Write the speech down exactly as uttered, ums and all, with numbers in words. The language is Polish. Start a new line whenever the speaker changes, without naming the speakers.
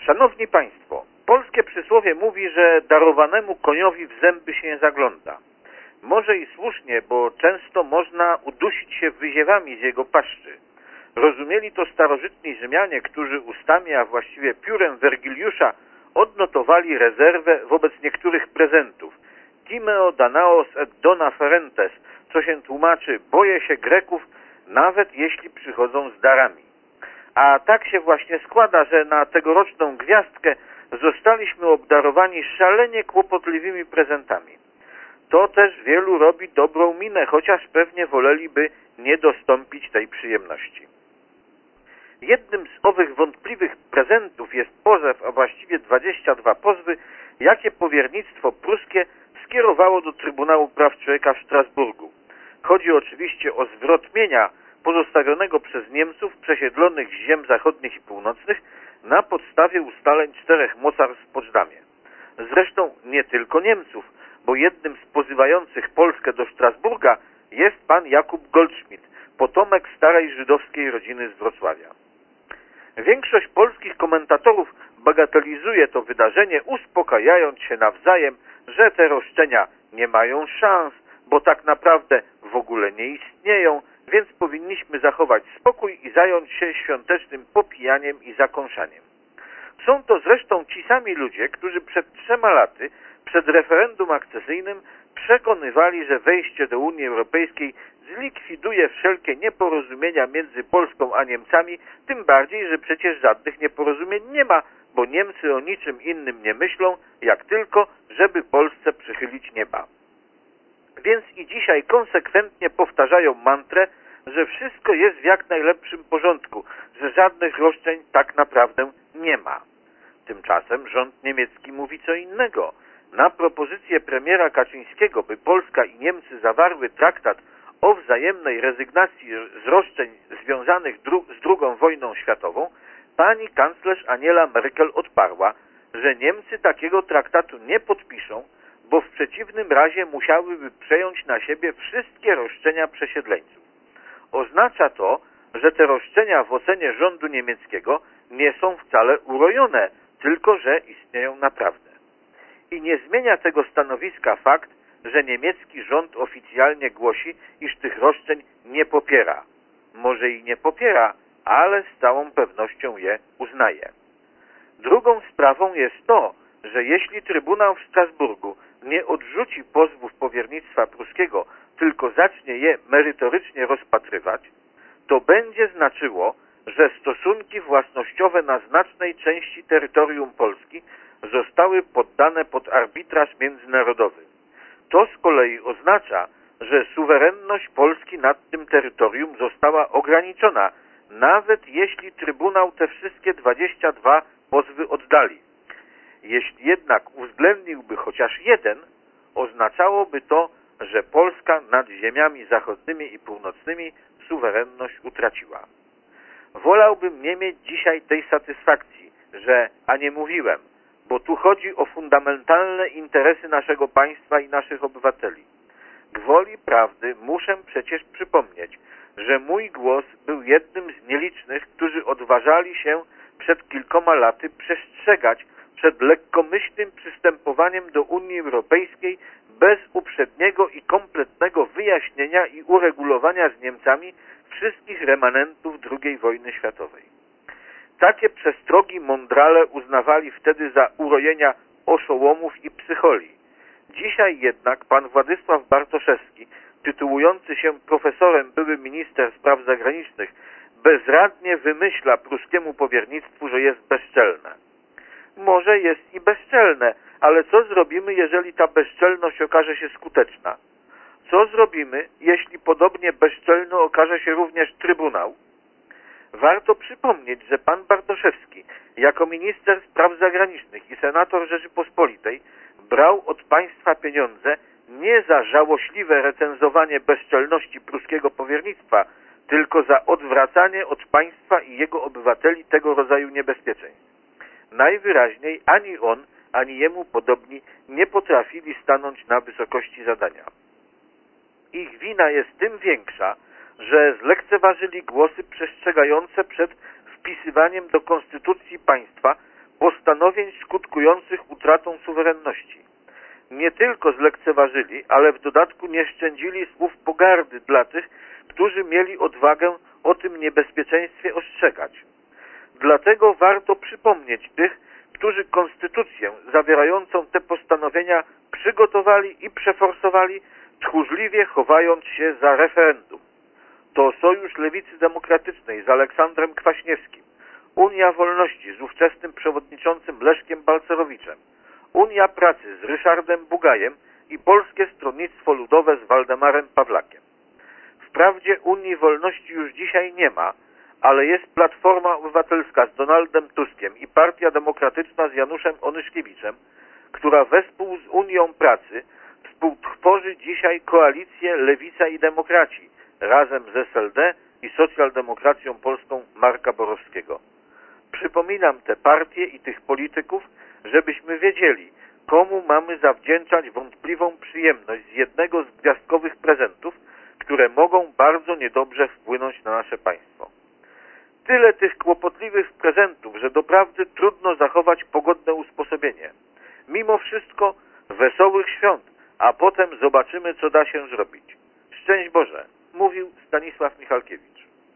Szanowni Państwo, polskie przysłowie mówi, że darowanemu koniowi w zęby się nie zagląda. Może i słusznie, bo często można udusić się wyziewami z jego paszczy. Rozumieli to starożytni Rzymianie, którzy ustami, a właściwie piórem Wergiliusza odnotowali rezerwę wobec niektórych prezentów. Timeo danaos et dona ferentes, co się tłumaczy, boję się Greków, nawet jeśli przychodzą z darami. A tak się właśnie składa, że na tegoroczną gwiazdkę zostaliśmy obdarowani szalenie kłopotliwymi prezentami. To też wielu robi dobrą minę, chociaż pewnie woleliby nie dostąpić tej przyjemności. Jednym z owych wątpliwych prezentów jest pozew, a właściwie dwadzieścia dwa pozwy, jakie powiernictwo pruskie skierowało do Trybunału Praw Człowieka w Strasburgu. Chodzi oczywiście o zwrot mienia pozostawionego przez Niemców przesiedlonych z ziem zachodnich i północnych na podstawie ustaleń czterech mocarstw w Poczdamie. Zresztą nie tylko Niemców, bo jednym z pozywających Polskę do Strasburga jest pan Jakub Goldschmidt, potomek starej żydowskiej rodziny z Wrocławia. Większość polskich komentatorów bagatelizuje to wydarzenie, uspokajając się nawzajem, że te roszczenia nie mają szans, bo tak naprawdę w ogóle nie istnieją, więc powinniśmy zachować spokój i zająć się świątecznym popijaniem i zakąszaniem. Są to zresztą ci sami ludzie, którzy przed trzema laty, przed referendum akcesyjnym, przekonywali, że wejście do Unii Europejskiej zlikwiduje wszelkie nieporozumienia między Polską a Niemcami, tym bardziej, że przecież żadnych nieporozumień nie ma, bo Niemcy o niczym innym nie myślą, jak tylko, żeby Polsce przychylić nieba. Więc i dzisiaj konsekwentnie powtarzają mantrę, że wszystko jest w jak najlepszym porządku, że żadnych roszczeń tak naprawdę nie ma. Tymczasem rząd niemiecki mówi co innego. Na propozycję premiera Kaczyńskiego, by Polska i Niemcy zawarły traktat o wzajemnej rezygnacji z roszczeń związanych dru z drugą wojną światową, pani kanclerz Angela Merkel odparła, że Niemcy takiego traktatu nie podpiszą, bo w przeciwnym razie musiałyby przejąć na siebie wszystkie roszczenia przesiedleńców. Oznacza to, że te roszczenia w ocenie rządu niemieckiego nie są wcale urojone, tylko że istnieją naprawdę. I nie zmienia tego stanowiska fakt, że niemiecki rząd oficjalnie głosi, iż tych roszczeń nie popiera. Może i nie popiera, ale z całą pewnością je uznaje. Drugą sprawą jest to, że jeśli Trybunał w Strasburgu nie odrzuci pozwów powiernictwa pruskiego, tylko zacznie je merytorycznie rozpatrywać, to będzie znaczyło, że stosunki własnościowe na znacznej części terytorium Polski zostały poddane pod arbitraż międzynarodowy. To z kolei oznacza, że suwerenność Polski nad tym terytorium została ograniczona, nawet jeśli Trybunał te wszystkie dwadzieścia dwa pozwy oddali. Jeśli jednak uwzględniłby chociaż jeden, oznaczałoby to, że Polska nad ziemiami zachodnimi i północnymi suwerenność utraciła. Wolałbym nie mieć dzisiaj tej satysfakcji, że, a nie mówiłem, bo tu chodzi o fundamentalne interesy naszego państwa i naszych obywateli. Gwoli prawdy muszę przecież przypomnieć, że mój głos był jednym z nielicznych, którzy odważali się przed kilkoma laty przestrzegać przed lekkomyślnym przystępowaniem do Unii Europejskiej bez uprzedniego i kompletnego wyjaśnienia i uregulowania z Niemcami wszystkich remanentów drugiej wojny światowej. Takie przestrogi mądrale uznawali wtedy za urojenia oszołomów i psycholi. Dzisiaj jednak pan Władysław Bartoszewski, tytułujący się profesorem, były minister spraw zagranicznych, bezradnie wymyśla pruskiemu powiernictwu, że jest bezczelne. Może jest i bezczelne, ale co zrobimy, jeżeli ta bezczelność okaże się skuteczna? Co zrobimy, jeśli podobnie bezczelny okaże się również Trybunał? Warto przypomnieć, że pan Bartoszewski, jako minister spraw zagranicznych i senator Rzeczypospolitej, brał od państwa pieniądze nie za żałośliwe recenzowanie bezczelności pruskiego powiernictwa, tylko za odwracanie od państwa i jego obywateli tego rodzaju niebezpieczeństw. Najwyraźniej ani on, ani jemu podobni nie potrafili stanąć na wysokości zadania. Ich wina jest tym większa, że zlekceważyli głosy przestrzegające przed wpisywaniem do konstytucji państwa postanowień skutkujących utratą suwerenności. Nie tylko zlekceważyli, ale w dodatku nie szczędzili słów pogardy dla tych, którzy mieli odwagę o tym niebezpieczeństwie ostrzegać. Dlatego warto przypomnieć tych, którzy konstytucję zawierającą te postanowienia przygotowali i przeforsowali, tchórzliwie chowając się za referendum. To Sojusz Lewicy Demokratycznej z Aleksandrem Kwaśniewskim, Unia Wolności z ówczesnym przewodniczącym Leszkiem Balcerowiczem, Unia Pracy z Ryszardem Bugajem i Polskie Stronnictwo Ludowe z Waldemarem Pawlakiem. Wprawdzie Unii Wolności już dzisiaj nie ma, ale jest Platforma Obywatelska z Donaldem Tuskiem i Partia Demokratyczna z Januszem Onyszkiewiczem, która wespół z Unią Pracy współtworzy dzisiaj koalicję Lewica i Demokraci razem z S L D i Socjaldemokracją Polską Marka Borowskiego. Przypominam te partie i tych polityków, żebyśmy wiedzieli, komu mamy zawdzięczać wątpliwą przyjemność z jednego z gwiazdkowych prezentów, które mogą bardzo niedobrze wpłynąć na nasze państwo. Tyle tych kłopotliwych prezentów, że doprawdy trudno zachować pogodne usposobienie. Mimo wszystko wesołych świąt, a potem zobaczymy, co da się zrobić. Szczęść Boże, mówił Stanisław Michalkiewicz.